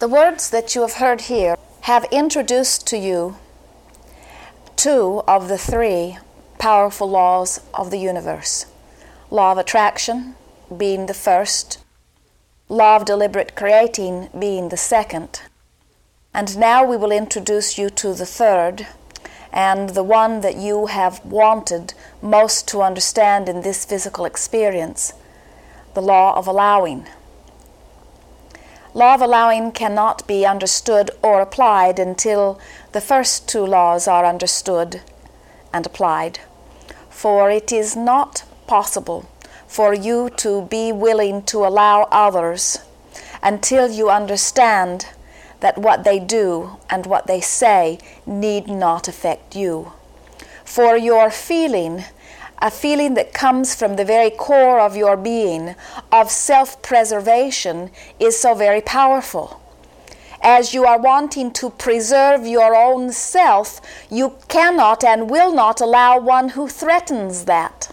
The words that you have heard here have introduced to you two of the three powerful laws of the universe. Law of attraction being the first, law of deliberate creating being the second. And now we will introduce you to the third, and the one that you have wanted most to understand in this physical experience, the law of allowing. Law of allowing cannot be understood or applied until the first two laws are understood and applied. For it is not possible for you to be willing to allow others until you understand that what they do and what they say need not affect you. For your feeling, a feeling that comes from the very core of your being, of self-preservation, is so very powerful. As you are wanting to preserve your own self, you cannot and will not allow one who threatens that.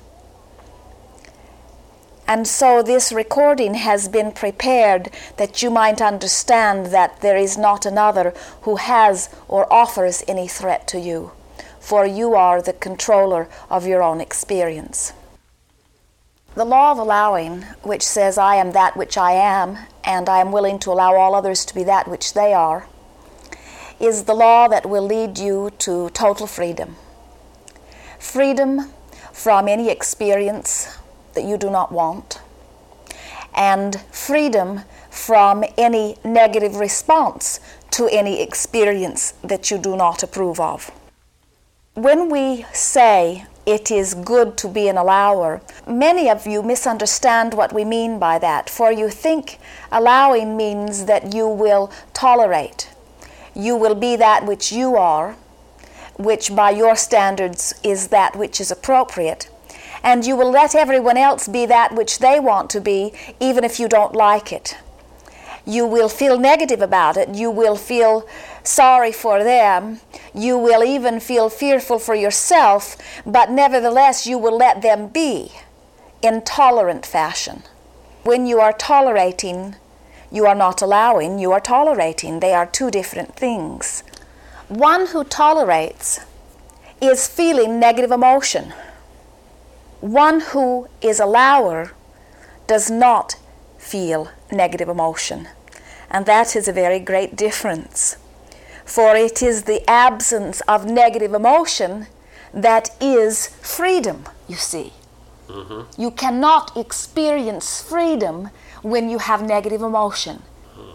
And so this recording has been prepared that you might understand that there is not another who has or offers any threat to you, for you are the controller of your own experience. The law of allowing, which says, I am that which I am, and I am willing to allow all others to be that which they are, is the law that will lead you to total freedom. Freedom from any experience that you do not want, and freedom from any negative response to any experience that you do not approve of. When we say it is good to be an allower, many of you misunderstand what we mean by that, for you think allowing means that you will tolerate. You will be that which you are, which by your standards is that which is appropriate, and you will let everyone else be that which they want to be, even if you don't like it. You will feel negative about it. You will feel sorry for them. You will even feel fearful for yourself, but nevertheless you will let them be in tolerant fashion. When you are tolerating, you are not allowing, you are tolerating. They are two different things. One who tolerates is feeling negative emotion. One who is allower does not feel negative emotion. And that is a very great difference. For it is the absence of negative emotion that is freedom, you see. Mm-hmm. You cannot experience freedom when you have negative emotion. Mm-hmm.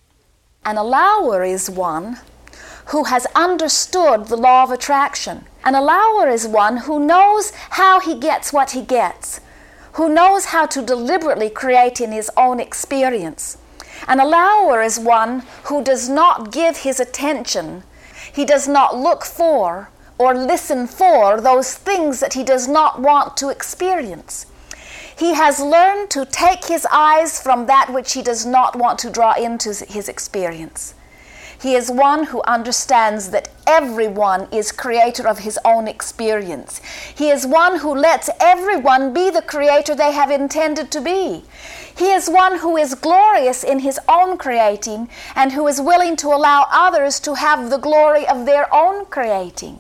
An allower is one who has understood the law of attraction. An allower is one who knows how he gets what he gets, who knows how to deliberately create in his own experience. An allower is one who does not give his attention. He does not look for or listen for those things that he does not want to experience. He has learned to take his eyes from that which he does not want to draw into his experience. He is one who understands that everyone is creator of his own experience. He is one who lets everyone be the creator they have intended to be. He is one who is glorious in his own creating and who is willing to allow others to have the glory of their own creating.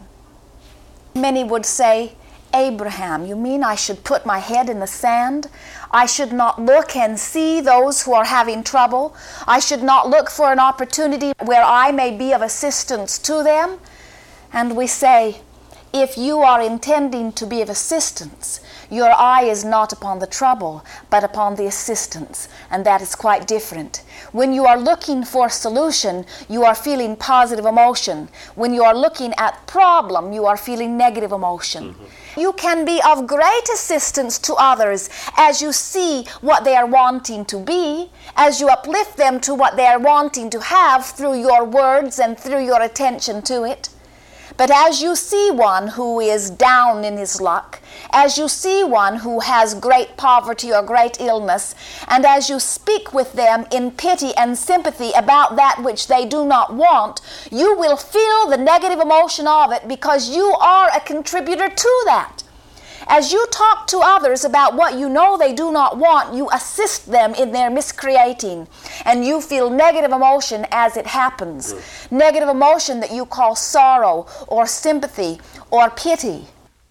Many would say, Abraham, you mean I should put my head in the sand? I should not look and see those who are having trouble. I should not look for an opportunity where I may be of assistance to them. And we say, if you are intending to be of assistance, your eye is not upon the trouble, but upon the assistance, and that is quite different. When you are looking for solution, you are feeling positive emotion. When you are looking at problem, you are feeling negative emotion. Mm-hmm. You can be of great assistance to others as you see what they are wanting to be, as you uplift them to what they are wanting to have through your words and through your attention to it. But as you see one who is down in his luck, as you see one who has great poverty or great illness, and as you speak with them in pity and sympathy about that which they do not want, you will feel the negative emotion of it because you are a contributor to that. As you talk to others about what you know they do not want, you assist them in their miscreating, and you feel negative emotion as it happens. Negative emotion that you call sorrow or sympathy or pity.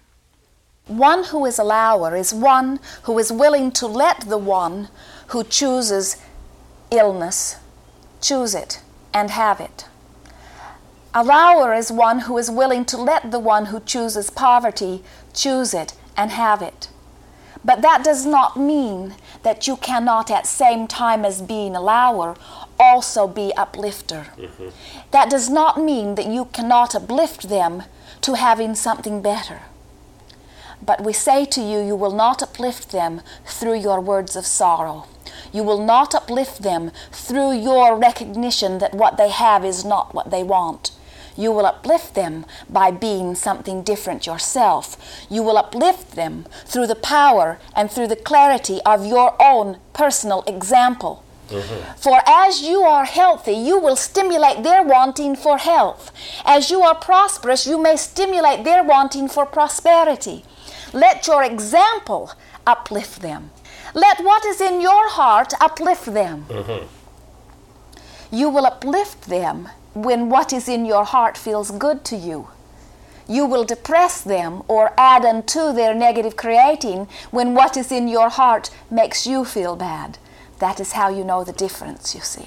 One who is allower is one who is willing to let the one who chooses illness choose it and have it. Allower is one who is willing to let the one who chooses poverty choose it and have it. But that does not mean that you cannot, at same time as being allower, also be uplifter. That does not mean that you cannot uplift them to having something better. But we say to you, you will not uplift them through your words of sorrow. You will not uplift them through your recognition that what they have is not what they want. You will uplift them by being something different yourself. You will uplift them through the power and through the clarity of your own personal example. For as you are healthy, you will stimulate their wanting for health. As you are prosperous, you may stimulate their wanting for prosperity. Let your example uplift them. Let what is in your heart uplift them. You will uplift them when what is in your heart feels good to you. You will depress them or add unto their negative creating when what is in your heart makes you feel bad. That is how you know the difference, you see.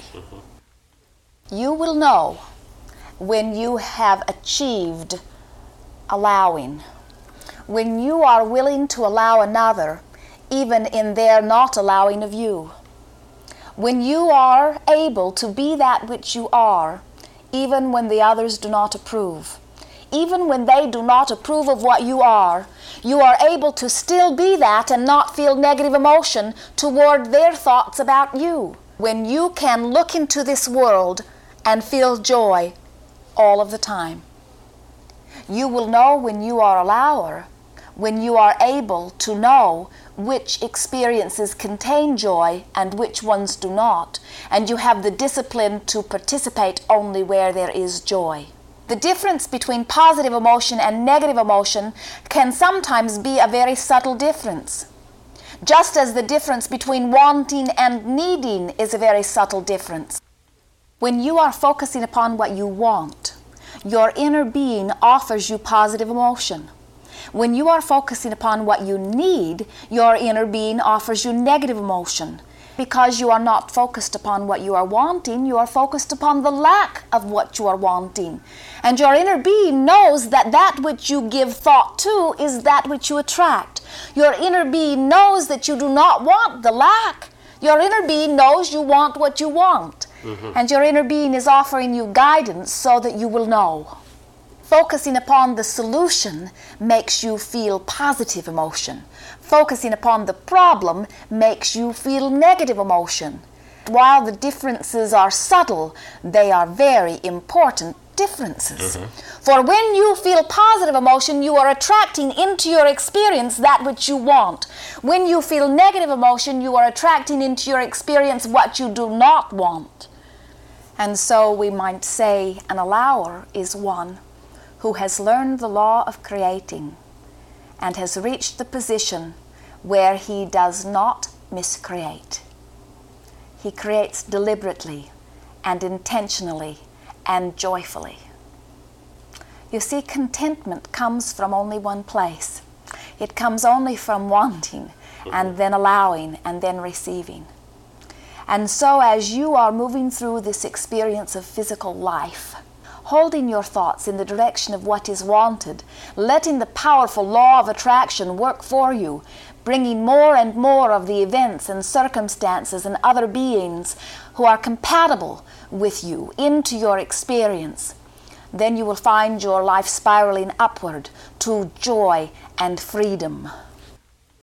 You will know when you have achieved allowing, when you are willing to allow another even in their not allowing of you. When you are able to be that which you are, even when the others do not approve. Even when they do not approve of what you are able to still be that and not feel negative emotion toward their thoughts about you. When you can look into this world and feel joy all of the time. You will know when you are allower, when you are able to know which experiences contain joy and which ones do not, and you have the discipline to participate only where there is joy. The difference between positive emotion and negative emotion can sometimes be a very subtle difference. Just as the difference between wanting and needing is a very subtle difference. When you are focusing upon what you want, your inner being offers you positive emotion. When you are focusing upon what you need, your inner being offers you negative emotion. Because you are not focused upon what you are wanting, you are focused upon the lack of what you are wanting. And your inner being knows that that which you give thought to is that which you attract. Your inner being knows that you do not want the lack. Your inner being knows you want what you want. And your inner being is offering you guidance so that you will know. Focusing upon the solution makes you feel positive emotion. Focusing upon the problem makes you feel negative emotion. While the differences are subtle, they are very important differences. For when you feel positive emotion, you are attracting into your experience that which you want. When you feel negative emotion, you are attracting into your experience what you do not want. And so we might say an allower is one who has learned the law of creating and has reached the position where he does not miscreate. He creates deliberately and intentionally and joyfully. You see, contentment comes from only one place. It comes only from wanting and then allowing and then receiving. And so as you are moving through this experience of physical life, holding your thoughts in the direction of what is wanted, letting the powerful law of attraction work for you, bringing more and more of the events and circumstances and other beings who are compatible with you into your experience, then you will find your life spiraling upward to joy and freedom.